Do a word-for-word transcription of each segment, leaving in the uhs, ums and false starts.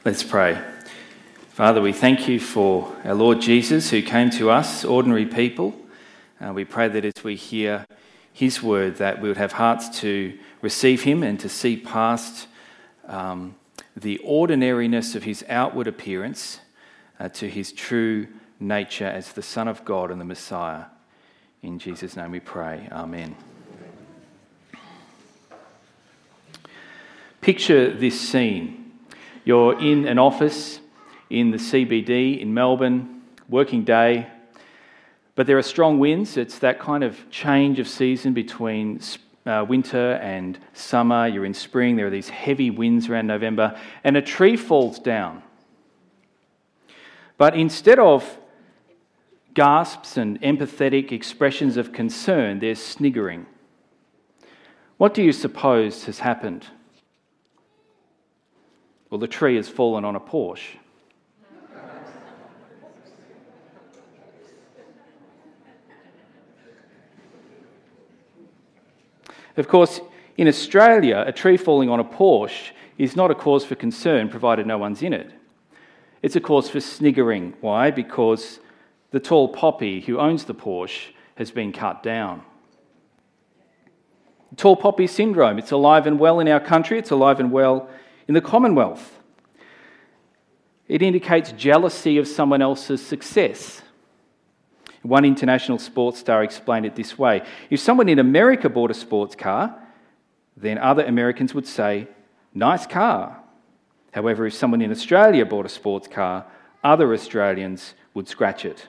Let's pray. Father, we thank you for our Lord Jesus who came to us, ordinary people. Uh, we pray that as we hear his word that we would have hearts to receive him and to see past um, the ordinariness of his outward appearance uh, to his true nature as the Son of God and the Messiah. In Jesus' name we pray. Amen. Picture this scene. You're in an office in the C B D in Melbourne, working day, but there are strong winds. It's that kind of change of season between uh, winter and summer. You're in spring. There are these heavy winds around November, and a tree falls down. But instead of gasps and empathetic expressions of concern, there's sniggering. What do you suppose has happened? Well, the tree has fallen on a Porsche. Of course, in Australia, a tree falling on a Porsche is not a cause for concern, provided no one's in it. It's a cause for sniggering. Why? Because the tall poppy who owns the Porsche has been cut down. The tall poppy syndrome, it's alive and well in our country, it's alive and well in the Commonwealth. It indicates jealousy of someone else's success. One international sports star explained it this way: if someone in America bought a sports car, then other Americans would say, "Nice car." However, if someone in Australia bought a sports car, other Australians would scratch it.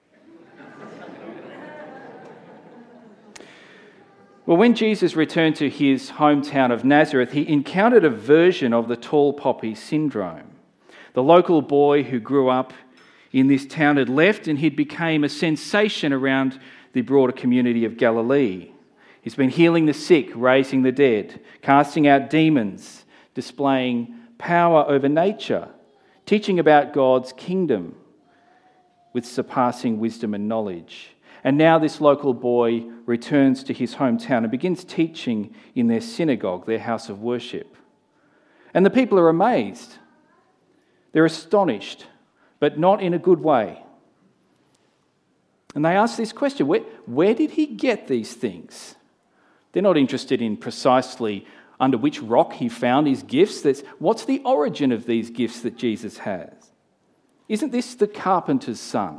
Well, when Jesus returned to his hometown of Nazareth, he encountered a version of the tall poppy syndrome. The local boy who grew up in this town had left, and he'd become a sensation around the broader community of Galilee. He's been healing the sick, raising the dead, casting out demons, displaying power over nature, teaching about God's kingdom with surpassing wisdom and knowledge. And now this local boy returns to his hometown and begins teaching in their synagogue, their house of worship. And the people are amazed. They're astonished, but not in a good way. And they ask this question: where, where did he get these things? They're not interested in precisely under which rock he found his gifts. That's, what's the origin of these gifts that Jesus has? Isn't this the carpenter's son?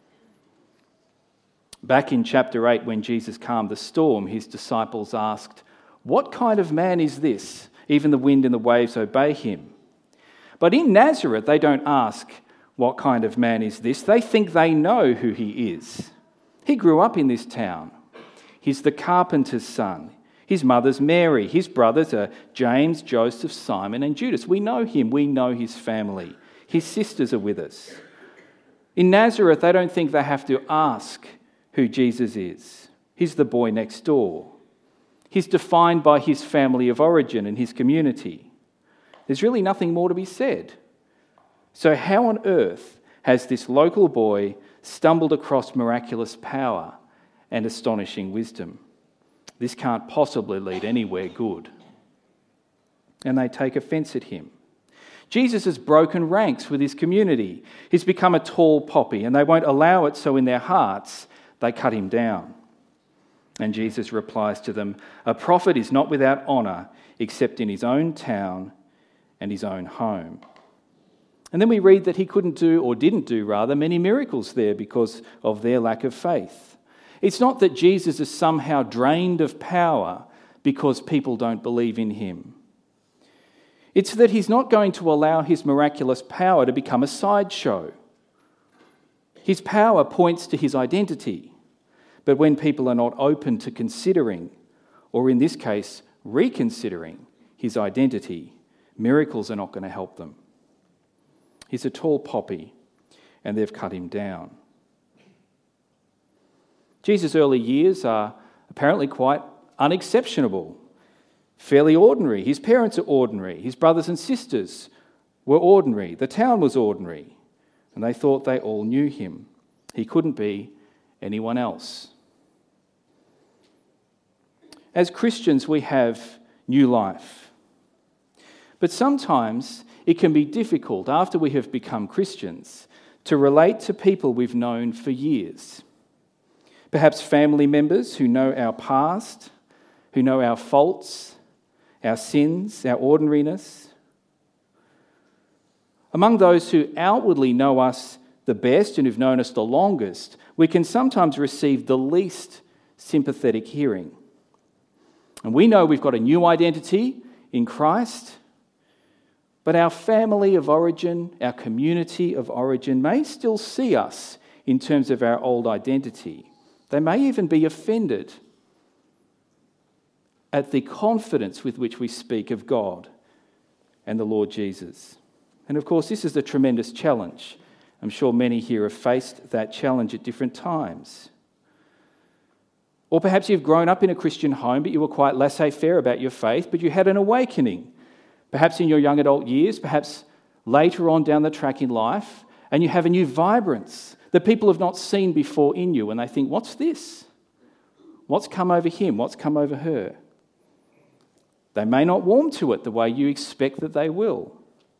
Back in chapter eight, when Jesus calmed the storm, his disciples asked, "What kind of man is this? Even the wind and the waves obey him." But in Nazareth, they don't ask, "What kind of man is this?" They think they know who he is. He grew up in this town. He's the carpenter's son. His mother's Mary. His brothers are James, Joseph, Simon, and Judas. We know him. We know his family. His sisters are with us. In Nazareth, they don't think they have to ask who Jesus is. He's the boy next door. He's defined by his family of origin and his community. There's really nothing more to be said. So how on earth has this local boy stumbled across miraculous power and astonishing wisdom? This can't possibly lead anywhere good. And they take offence at him. Jesus has broken ranks with his community. He's become a tall poppy, and they won't allow it, so in their hearts they cut him down. And Jesus replies to them, "A prophet is not without honour except in his own town and his own home." And then we read that he couldn't do, or didn't do rather, many miracles there because of their lack of faith. It's not that Jesus is somehow drained of power because people don't believe in him. It's that he's not going to allow his miraculous power to become a sideshow. His power points to his identity. But when people are not open to considering, or in this case, reconsidering his identity, miracles are not going to help them. He's a tall poppy, and they've cut him down. Jesus' early years are apparently quite unexceptionable, fairly ordinary. His parents are ordinary. His brothers and sisters were ordinary. The town was ordinary, and they thought they all knew him. He couldn't be anyone else. As Christians, we have new life. But sometimes it can be difficult after we have become Christians to relate to people we've known for years. Perhaps family members who know our past, who know our faults, our sins, our ordinariness. Among those who outwardly know us the best and who've known us the longest, we can sometimes receive the least sympathetic hearing. And we know we've got a new identity in Christ, but our family of origin, our community of origin may still see us in terms of our old identity. They may even be offended at the confidence with which we speak of God and the Lord Jesus. And of course, this is a tremendous challenge. I'm sure many here have faced that challenge at different times. Or perhaps you've grown up in a Christian home, but you were quite laissez-faire about your faith, but you had an awakening. Perhaps in your young adult years, perhaps later on down the track in life, and you have a new vibrance that people have not seen before in you, and they think, what's this? What's come over him? What's come over her? They may not warm to it the way you expect that they will.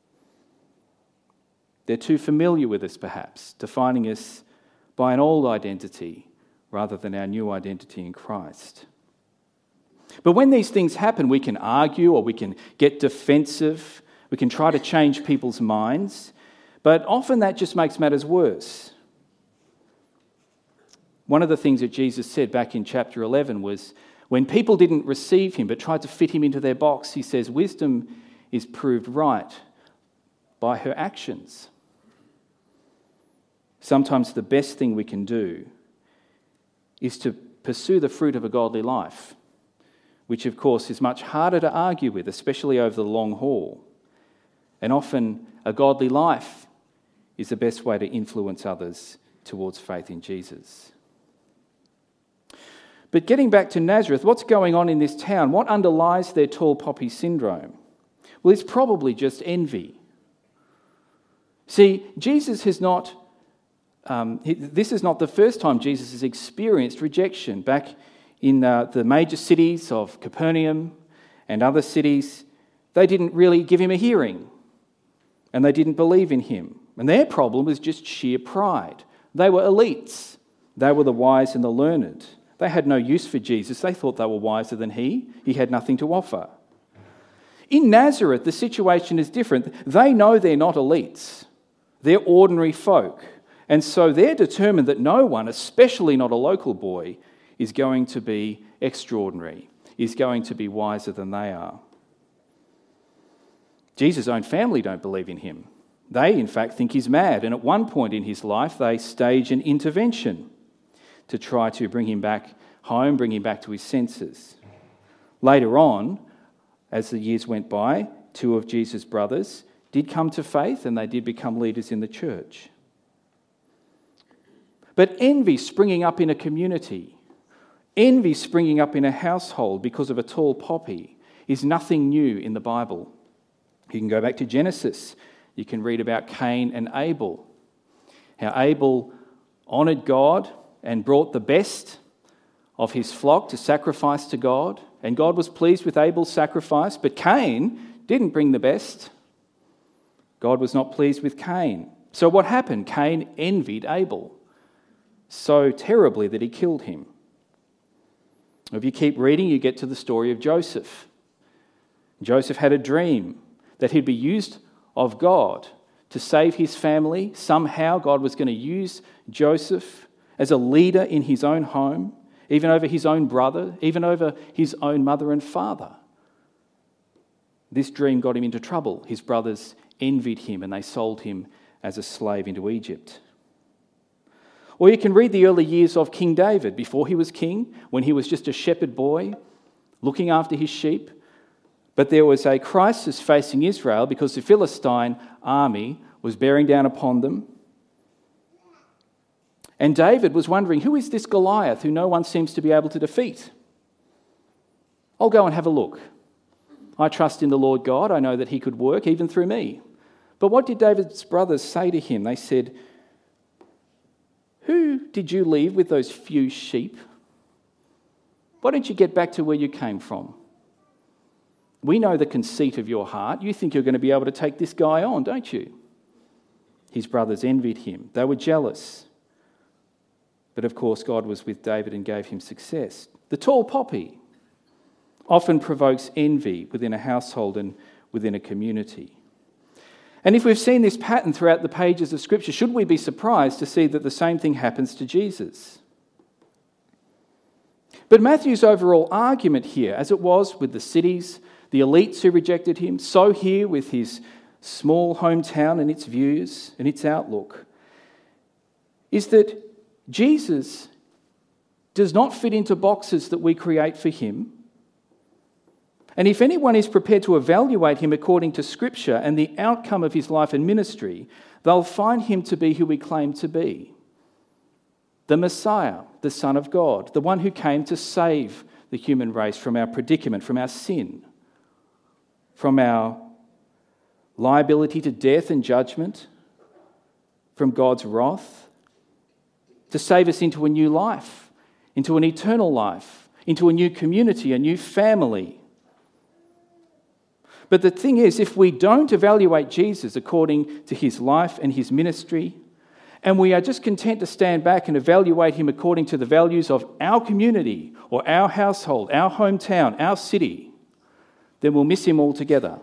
They're too familiar with us, perhaps, defining us by an old identity rather than our new identity in Christ. But when these things happen, we can argue or we can get defensive. We can try to change people's minds. But often that just makes matters worse. One of the things that Jesus said back in chapter eleven was, when people didn't receive him but tried to fit him into their box, he says, wisdom is proved right by her actions. Sometimes the best thing we can do is to pursue the fruit of a godly life, which of course is much harder to argue with, especially over the long haul. And often a godly life is the best way to influence others towards faith in Jesus. But getting back to Nazareth, what's going on in this town? What underlies their tall poppy syndrome? Well, it's probably just envy. See, Jesus has not, um, this is not the first time Jesus has experienced rejection. Back in uh, the major cities of Capernaum and other cities, they didn't really give him a hearing, and they didn't believe in him. And their problem was just sheer pride. They were elites. They were the wise and the learned. They had no use for Jesus. They thought they were wiser than he. He had nothing to offer. In Nazareth, the situation is different. They know they're not elites. They're ordinary folk. And so they're determined that no one, especially not a local boy, is going to be extraordinary, is going to be wiser than they are. Jesus' own family don't believe in him. They, in fact, think he's mad. And at one point in his life, they stage an intervention to try to bring him back home, bring him back to his senses. Later on, as the years went by, two of Jesus' brothers did come to faith and they did become leaders in the church. But envy springing up in a community, envy springing up in a household because of a tall poppy is nothing new in the Bible. You can go back to Genesis. You can read about Cain and Abel. How Abel honoured God and brought the best of his flock to sacrifice to God. And God was pleased with Abel's sacrifice, but Cain didn't bring the best. God was not pleased with Cain. So what happened? Cain envied Abel so terribly that he killed him. If you keep reading, you get to the story of Joseph. Joseph had a dream that he'd be used of God to save his family. Somehow God was going to use Joseph as a leader in his own home, even over his own brother, even over his own mother and father. This dream got him into trouble. His brothers envied him and they sold him as a slave into Egypt. Or you can read the early years of King David, before he was king, when he was just a shepherd boy, looking after his sheep. But there was a crisis facing Israel because the Philistine army was bearing down upon them. And David was wondering, who is this Goliath who no one seems to be able to defeat? I'll go and have a look. I trust in the Lord God. I know that he could work even through me. But what did David's brothers say to him? They said, who did you leave with those few sheep? Why don't you get back to where you came from? We know the conceit of your heart. You think you're going to be able to take this guy on, don't you? His brothers envied him. They were jealous. But of course, God was with David and gave him success. The tall poppy often provokes envy within a household and within a community. And if we've seen this pattern throughout the pages of Scripture, should we be surprised to see that the same thing happens to Jesus? But Matthew's overall argument here, as it was with the cities, the elites who rejected him, so here with his small hometown and its views and its outlook, is that Jesus does not fit into boxes that we create for him. And if anyone is prepared to evaluate him according to Scripture and the outcome of his life and ministry, they'll find him to be who we claim to be. The Messiah, the Son of God, the one who came to save the human race from our predicament, from our sin, from our liability to death and judgment, from God's wrath, to save us into a new life, into an eternal life, into a new community, a new family. But the thing is, if we don't evaluate Jesus according to his life and his ministry, and we are just content to stand back and evaluate him according to the values of our community or our household, our hometown, our city, then we'll miss him altogether.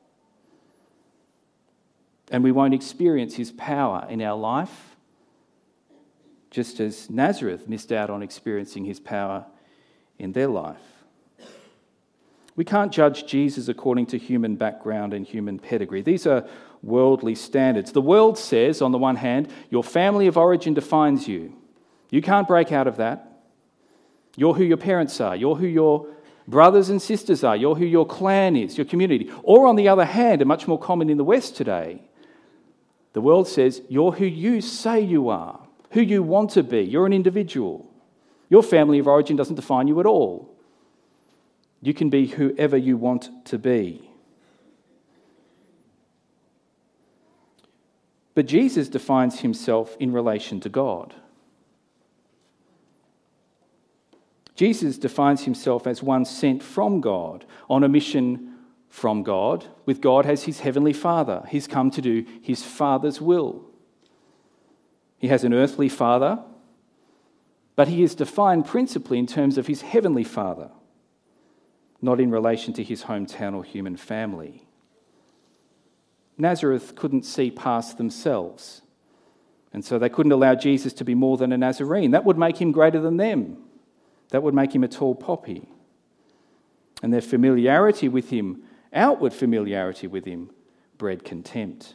And we won't experience his power in our life, just as Nazareth missed out on experiencing his power in their life. We can't judge Jesus according to human background and human pedigree. These are worldly standards. The world says, on the one hand, your family of origin defines you. You can't break out of that. You're who your parents are. You're who your brothers and sisters are. You're who your clan is, your community. Or on the other hand, and much more common in the West today, the world says, you're who you say you are, who you want to be. You're an individual. Your family of origin doesn't define you at all. You can be whoever you want to be. But Jesus defines himself in relation to God. Jesus defines himself as one sent from God, on a mission from God, with God as his heavenly Father. He's come to do his Father's will. He has an earthly Father, but he is defined principally in terms of his heavenly Father, not in relation to his hometown or human family. Nazareth couldn't see past themselves, and so they couldn't allow Jesus to be more than a Nazarene. That would make him greater than them. That would make him a tall poppy. And their familiarity with him, outward familiarity with him, bred contempt.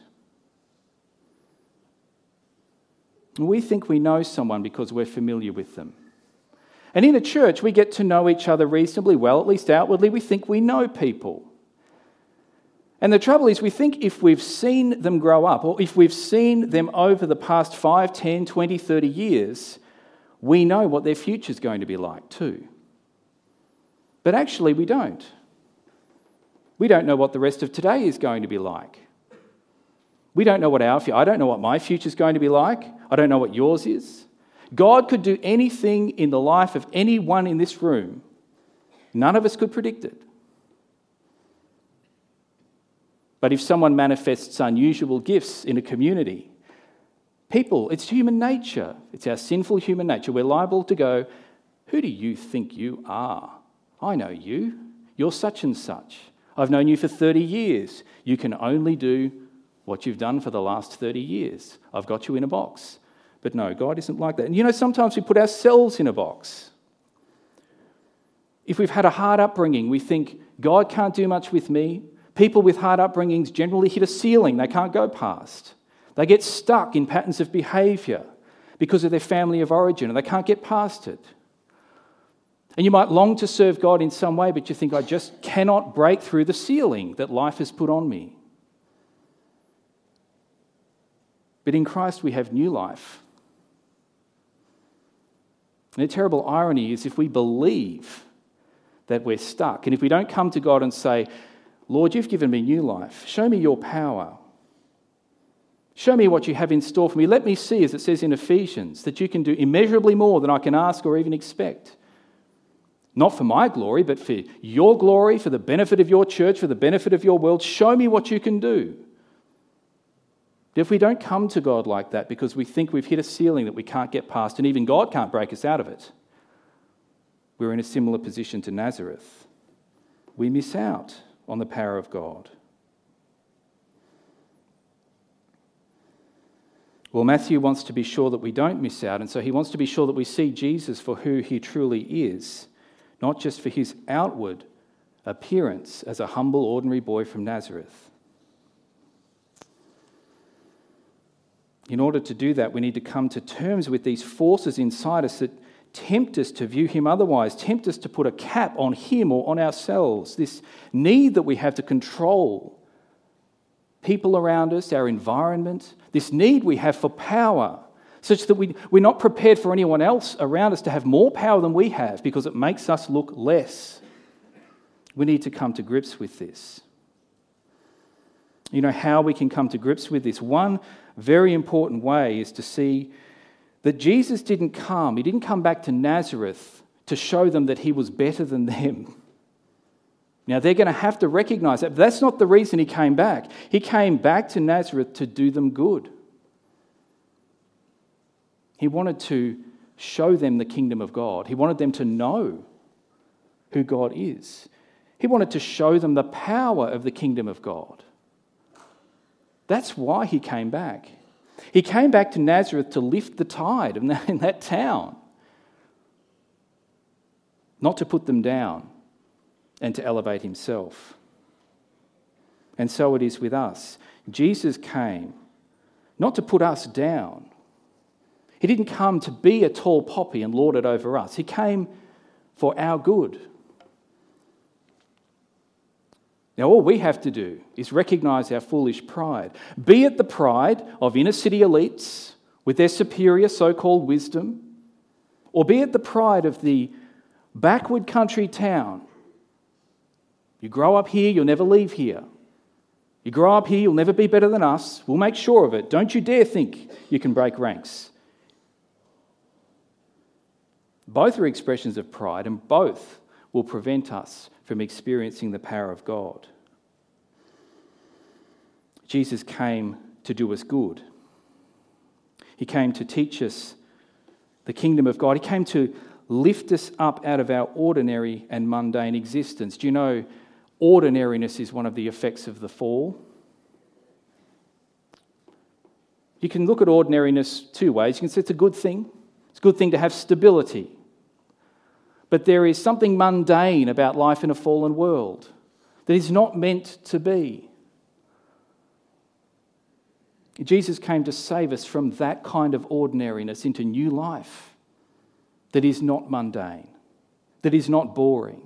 We think we know someone because we're familiar with them. And in a church, we get to know each other reasonably well, at least outwardly. We think we know people. And the trouble is, we think if we've seen them grow up, or if we've seen them over the past five, ten, twenty, thirty years, we know what their future's going to be like too. But actually, we don't. We don't know what the rest of today is going to be like. We don't know what our future, I don't know what my future's going to be like. I don't know what yours is. God could do anything in the life of anyone in this room. None of us could predict it. But if someone manifests unusual gifts in a community, people, it's human nature. It's our sinful human nature. We're liable to go, who do you think you are? I know you. You're such and such. I've known you for thirty years. You can only do what you've done for the last thirty years. I've got you in a box. But no, God isn't like that. And you know, sometimes we put ourselves in a box. If we've had a hard upbringing, we think, God can't do much with me. People with hard upbringings generally hit a ceiling they can't go past. They get stuck in patterns of behaviour because of their family of origin, and they can't get past it. And you might long to serve God in some way, but you think, I just cannot break through the ceiling that life has put on me. But in Christ we have new life. And the terrible irony is if we believe that we're stuck, and if we don't come to God and say, Lord, you've given me new life. Show me your power. Show me what you have in store for me. Let me see, as it says in Ephesians, that you can do immeasurably more than I can ask or even expect. Not for my glory, but for your glory, for the benefit of your church, for the benefit of your world. Show me what you can do. If we don't come to God like that because we think we've hit a ceiling that we can't get past, and even God can't break us out of it, we're in a similar position to Nazareth. We miss out on the power of God. Well, Matthew wants to be sure that we don't miss out, and so he wants to be sure that we see Jesus for who he truly is, not just for his outward appearance as a humble, ordinary boy from Nazareth. In order to do that, we need to come to terms with these forces inside us that tempt us to view him otherwise, tempt us to put a cap on him or on ourselves, this need that we have to control people around us, our environment, this need we have for power, such that we, we're not prepared for anyone else around us to have more power than we have because it makes us look less. We need to come to grips with this. You know how we can come to grips with this? One very important way is to see that Jesus didn't come, he didn't come back to Nazareth to show them that he was better than them. Now, they're going to have to recognize that, but that's not the reason he came back. He came back to Nazareth to do them good. He wanted to show them the kingdom of God. He wanted them to know who God is. He wanted to show them the power of the kingdom of God. That's why he came back. He came back to Nazareth to lift the tide in that, in that town, not to put them down and to elevate himself. And so it is with us. Jesus came not to put us down. He didn't come to be a tall poppy and lord it over us. He came for our good. Now, all we have to do is recognise our foolish pride, be it the pride of inner city elites with their superior so-called wisdom, or be it the pride of the backward country town. You grow up here, you'll never leave here. You grow up here, you'll never be better than us. We'll make sure of it. Don't you dare think you can break ranks. Both are expressions of pride, and both will prevent us from experiencing the power of God. Jesus came to do us good. He came to teach us the kingdom of God. He came to lift us up out of our ordinary and mundane existence. Do you know ordinariness is one of the effects of the fall? You can look at ordinariness two ways. You can say it's a good thing. It's a good thing to have stability. But there is something mundane about life in a fallen world that is not meant to be. Jesus came to save us from that kind of ordinariness into new life that is not mundane, that is not boring.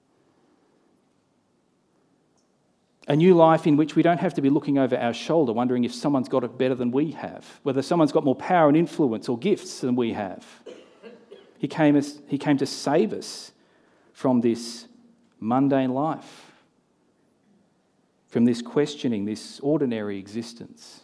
A new life in which we don't have to be looking over our shoulder wondering if someone's got it better than we have, whether someone's got more power and influence or gifts than we have. He came, as, he came to save us from this mundane life, from this questioning, this ordinary existence.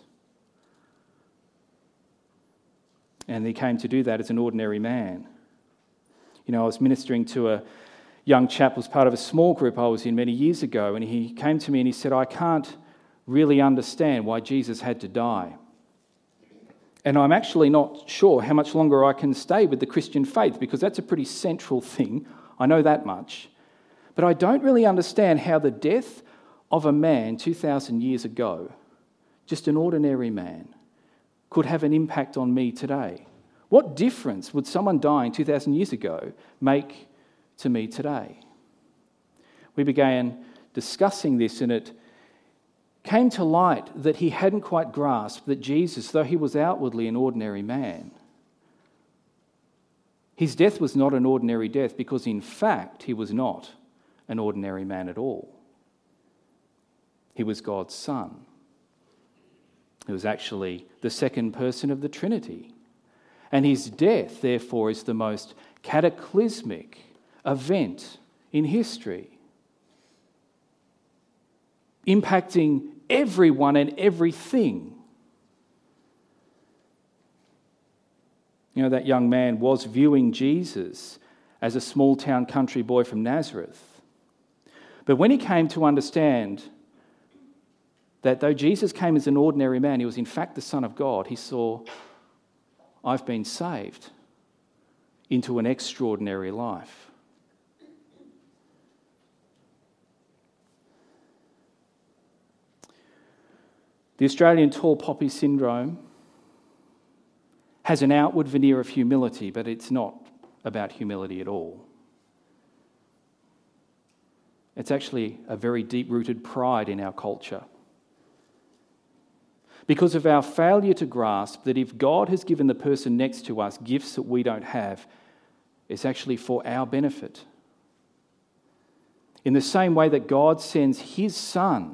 And he came to do that as an ordinary man. You know, I was ministering to a young chap who was part of a small group I was in many years ago, and he came to me and he said, I can't really understand why Jesus had to die. And I'm actually not sure how much longer I can stay with the Christian faith, because that's a pretty central thing. I know that much. But I don't really understand how the death of a man two thousand years ago, just an ordinary man, could have an impact on me today. What difference would someone dying two thousand years ago make to me today? We began discussing this, and it came to light that he hadn't quite grasped that Jesus, though he was outwardly an ordinary man, his death was not an ordinary death, because in fact he was not an ordinary man at all. He was God's Son. He was actually the second person of the Trinity. And his death, therefore, is the most cataclysmic event in history, impacting everyone and everything. You know, that young man was viewing Jesus as a small town country boy from Nazareth. But when he came to understand that though Jesus came as an ordinary man, he was in fact the Son of God, he saw, I've been saved into an extraordinary life. The Australian tall poppy syndrome has an outward veneer of humility, but it's not about humility at all. It's actually a very deep-rooted pride in our culture. Because of our failure to grasp that if God has given the person next to us gifts that we don't have, it's actually for our benefit. In the same way that God sends his Son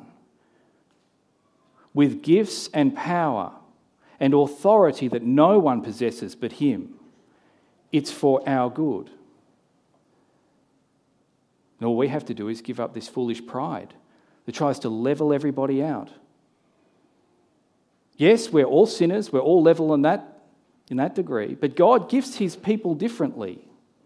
with gifts and power and authority that no one possesses but him, it's for our good. And all we have to do is give up this foolish pride that tries to level everybody out. Yes, we're all sinners, we're all level in that, in that degree, but God gifts his people differently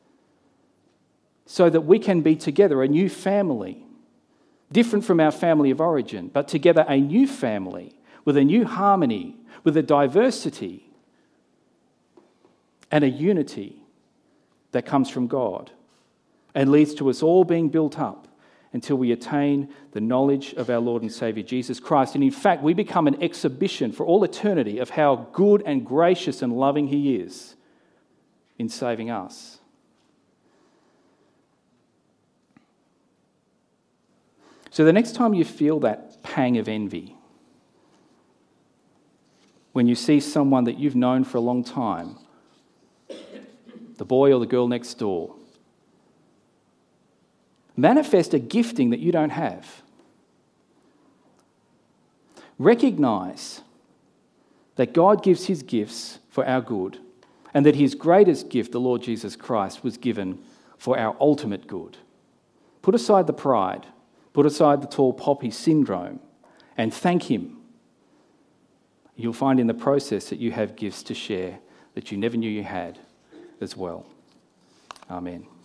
so that we can be together, a new family, different from our family of origin, but together a new family with a new harmony, with a diversity and a unity that comes from God and leads to us all being built up until we attain the knowledge of our Lord and Saviour Jesus Christ. And in fact, we become an exhibition for all eternity of how good and gracious and loving he is in saving us. So the next time you feel that pang of envy, when you see someone that you've known for a long time, the boy or the girl next door, manifest a gifting that you don't have. Recognise that God gives his gifts for our good and that his greatest gift, the Lord Jesus Christ, was given for our ultimate good. Put aside the pride, put aside the tall poppy syndrome and thank him. You'll find in the process that you have gifts to share that you never knew you had as well. Amen.